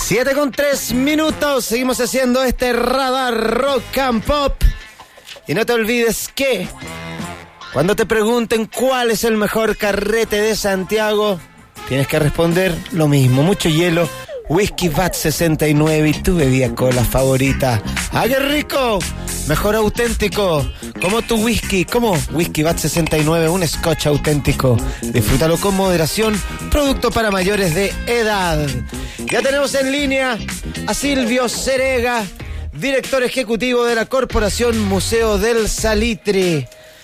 7:03, seguimos haciendo este radar rock and pop. Y no te olvides que cuando te pregunten cuál es el mejor carrete de Santiago, tienes que responder lo mismo: mucho hielo, whisky VAT 69 y tu bebida cola favorita. ¡Ah, qué rico! Mejor auténtico, como tu whisky, como whisky VAT 69, un scotch auténtico. Disfrútalo con moderación, producto para mayores de edad. Ya tenemos en línea a Silvio Cerega, director ejecutivo de la Corporación Museo del Salitre.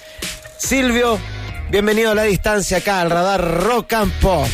Silvio, bienvenido a La Distancia acá al Radar Rock and Pop.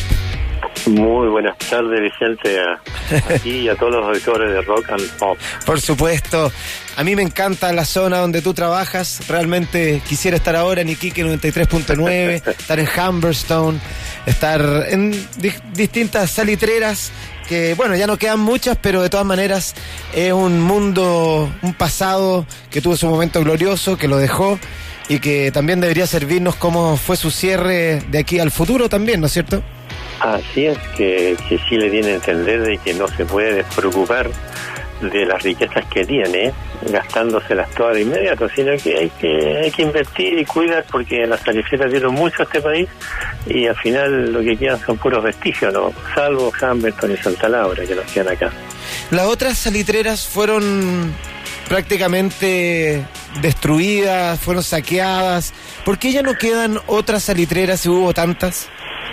Muy buenas tardes, Vicente, a ti y a todos los auditores de Rock and Pop. Por supuesto, a mí me encanta la zona donde tú trabajas. Realmente quisiera estar ahora en Iquique 93.9, estar en Humberstone, estar en distintas salitreras que, bueno, ya no quedan muchas, pero de todas maneras es un mundo, un pasado que tuvo su momento glorioso, que lo dejó y que también debería servirnos como fue su cierre de aquí al futuro también, ¿no es cierto? Así es, que Chile tiene que entender de que no se puede despreocupar de las riquezas que tiene, gastándoselas todas de inmediato, sino que hay que invertir y cuidar, porque las saliceras dieron mucho a este país y al final lo que quedan son puros vestigios, ¿no? Salvo Humberstone y Santa Laura, que nos quedan acá. Las otras salitreras fueron prácticamente destruidas, fueron saqueadas. ¿Por qué ya no quedan otras salitreras si hubo tantas?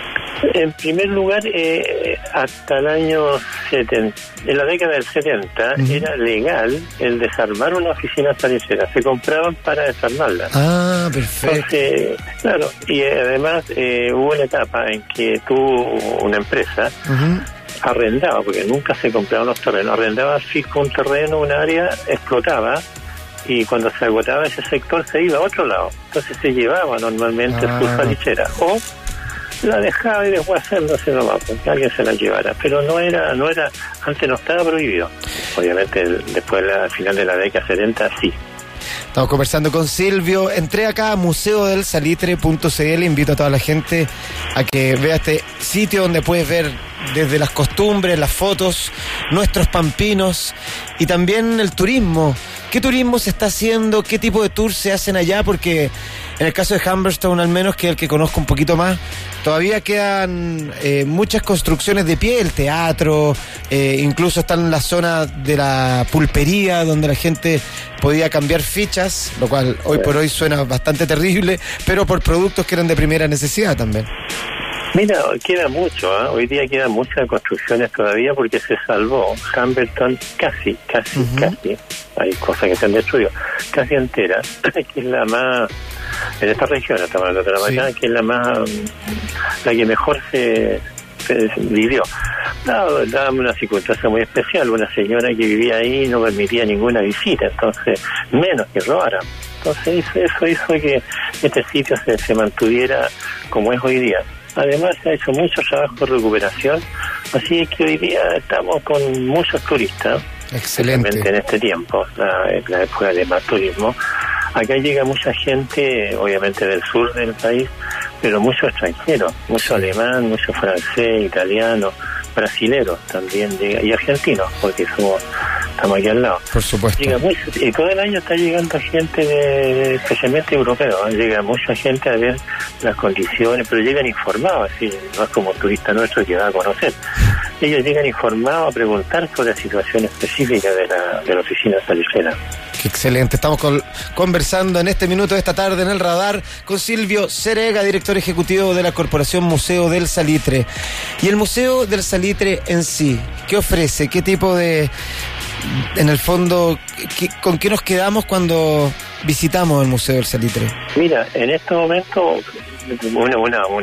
En primer lugar, hasta el año 70, en la década del 70, era legal el desarmar una oficina salicera. Se compraban para desarmarla. Ah, perfecto. Entonces, claro, y además hubo una etapa en que una empresa arrendaba, porque nunca se compraban los terrenos, arrendaba fijo un terreno, un área, explotaba, y cuando se agotaba ese sector se iba a otro lado. Entonces se llevaba normalmente su salichera, o la dejaba y después haciéndose nomás, porque alguien se la llevara, pero no era, antes no estaba prohibido. Obviamente después al final de la década 70 sí. Estamos conversando con Silvio. Entré acá a museodelsalitre.cl. Invito a toda la gente a que vea este sitio donde puedes ver desde las costumbres, las fotos, nuestros pampinos y también el turismo. ¿Qué turismo se está haciendo? ¿Qué tipo de tours se hacen allá? Porque en el caso de Humberstone, al menos, que es el que conozco un poquito más, todavía quedan muchas construcciones de pie, el teatro, incluso está en la zona de la pulpería, donde la gente podía cambiar fichas, lo cual hoy por hoy suena bastante terrible, pero por productos que eran de primera necesidad también. Mira, queda mucho, ¿eh? Hoy día quedan muchas construcciones todavía porque se salvó Humberstone casi. Hay cosas que se han destruido, casi entera, que es la más, en esta región, estamos hablando de la mañana, que es la que mejor se vivió. Daba una circunstancia muy especial, una señora que vivía ahí no permitía ninguna visita, entonces menos que robaran. Entonces eso hizo que este sitio se mantuviera como es hoy día. Además se ha hecho mucho trabajo de recuperación, así es que hoy día estamos con muchos turistas. Excelente. En este tiempo, la época de más turismo. Acá llega mucha gente, obviamente del sur del país, pero mucho extranjero, mucho alemán, mucho francés, italiano, brasileros también llega, y argentinos, porque estamos aquí al lado. Por supuesto. Llega mucho, y todo el año está llegando gente, especialmente europeo, llega mucha gente a ver las condiciones, pero llegan informados, así, no es como un turista nuestro que va a conocer. Ellos llegan informados a preguntar sobre la situación específica de la oficina salicera. Qué excelente. Estamos conversando en este minuto de esta tarde en el radar con Silvio Cerega, director ejecutivo de la Corporación Museo del Salitre. Y el Museo del Salitre en sí, ¿qué ofrece? ¿Qué tipo de, en el fondo, con qué nos quedamos cuando visitamos el Museo del Salitre? Mira, en estos momentos una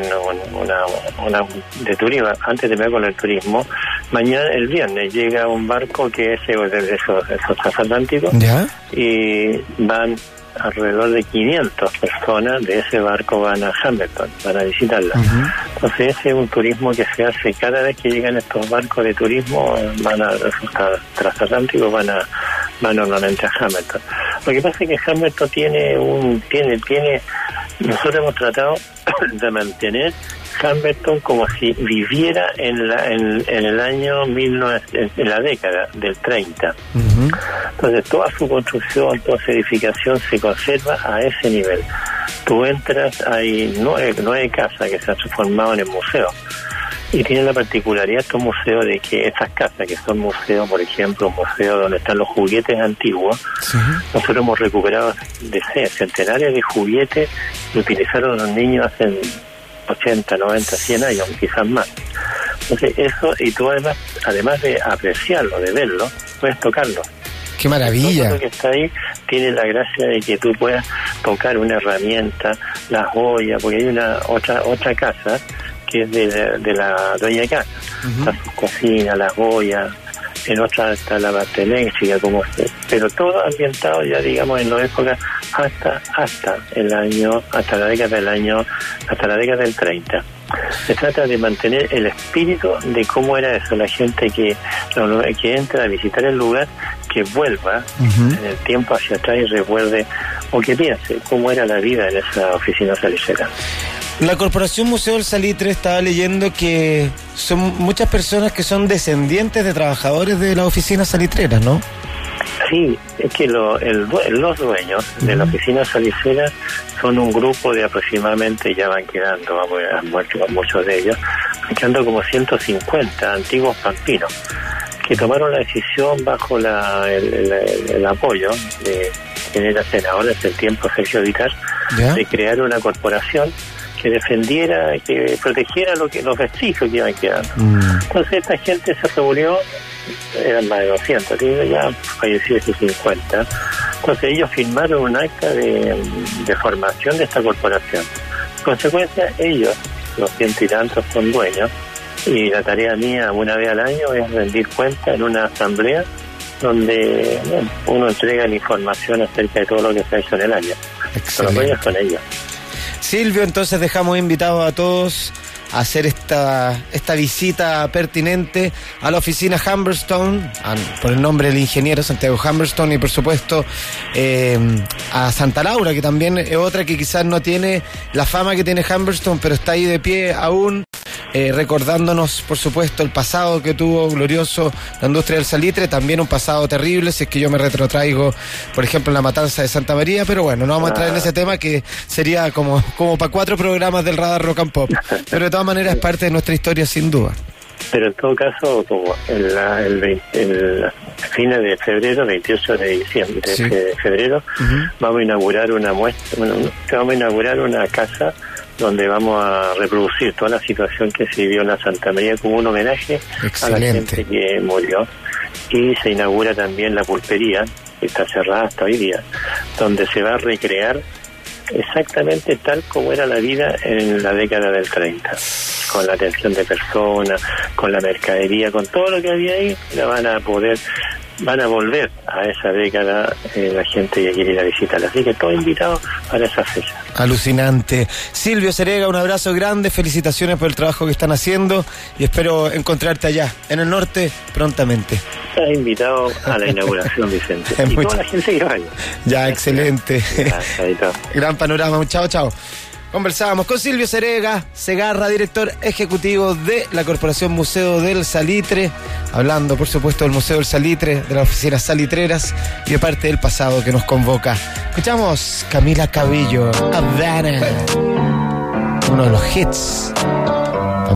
de turismo, antes de ver con el turismo, mañana, el viernes, llega un barco que es de esos transatlánticos. ¿Ya? Y van alrededor de 500 personas de ese barco van a Humberstone, van a visitarla. Entonces ese es un turismo que se hace cada vez que llegan estos barcos de turismo, van a esos transatlánticos, van normalmente a Humberstone. Lo que pasa es que Humberstone tiene nosotros hemos tratado de mantener Humberton como si viviera en el año 1900, en la década del 30. Uh-huh. Entonces toda su construcción, toda su edificación se conserva a ese nivel. Tú entras, hay 9 casas que se han transformado en el museo. Y tienen la particularidad estos museos de que estas casas, que son museos, por ejemplo, un museo donde están los juguetes antiguos, sí. Nosotros hemos recuperado centenares de juguetes que utilizaron los niños hace 80, 90, 100 años, quizás más. Entonces eso, y tú además de apreciarlo, de verlo, puedes tocarlo. ¡Qué maravilla! Todo lo que está ahí tiene la gracia de que tú puedas tocar una herramienta, la joya, porque hay una otra casa que es de la dueña de casa. Uh-huh. Está su cocina, la joya, en otra está la parte eléctrica, pero todo ambientado ya, digamos, en la época hasta la década del 30. Se trata de mantener el espíritu de cómo era eso, la gente que entra a visitar el lugar, que vuelva uh-huh. en el tiempo hacia atrás y recuerde o que piense cómo era la vida en esa oficina salicera. La Corporación Museo del Salitre, estaba leyendo que son muchas personas que son descendientes de trabajadores de las oficinas salitreras, ¿no? Sí, es que los dueños de la oficina salicera son un grupo de aproximadamente, ya van quedando, han muerto muchos de ellos, quedando como 150 antiguos pampinos, que tomaron la decisión bajo el apoyo de quien era senador en ese tiempo, Sergio Vitar, de crear una corporación que defendiera, que protegiera los vestigios que iban quedando. Entonces esta gente se reunió, eran más de 200, ya fallecidos 50. Entonces ellos firmaron un acta de formación de esta corporación. En consecuencia, ellos, los 100 y tantos, son dueños, y la tarea mía una vez al año es rendir cuenta en una asamblea donde uno entrega la información acerca de todo lo que se ha hecho en el año. Los dueños son ellos. Silvio, entonces dejamos invitados a todos a hacer esta visita pertinente a la oficina Humberstone, por el nombre del ingeniero Santiago Humberstone, y por supuesto a Santa Laura, que también es otra que quizás no tiene la fama que tiene Humberstone, pero está ahí de pie aún, recordándonos por supuesto el pasado que tuvo glorioso la industria del salitre, también un pasado terrible, si es que yo me retrotraigo por ejemplo en la matanza de Santa María, pero bueno, no vamos a entrar en ese tema que sería como para 4 programas del Radar Rock and Pop, pero de todas maneras es parte de nuestra historia sin duda. Pero en todo caso, como el fines de febrero, 28 de diciembre, sí. De febrero, uh-huh. Vamos a inaugurar una casa donde vamos a reproducir toda la situación que se vivió en la Santa María como un homenaje a la gente que murió. Y se inaugura también la pulpería, que está cerrada hasta hoy día, donde se va a recrear exactamente tal como era la vida en la década del 30, con la atención de personas, con la mercadería, con todo lo que había ahí, van a volver a esa década la gente que quiere ir a visitar. Así que todos invitados para esa fecha. Alucinante. Silvio Cerega, un abrazo grande, felicitaciones por el trabajo que están haciendo y espero encontrarte allá, en el norte, prontamente. Estás invitado a la inauguración, Vicente. Y toda la gente que vaya. Ya, excelente. Gran panorama. Chao. Conversábamos con Silvio Segarra, director ejecutivo de la Corporación Museo del Salitre, hablando por supuesto del Museo del Salitre, de las oficinas salitreras y de parte del pasado que nos convoca. Escuchamos Camila Cabello, Havana, uno de los hits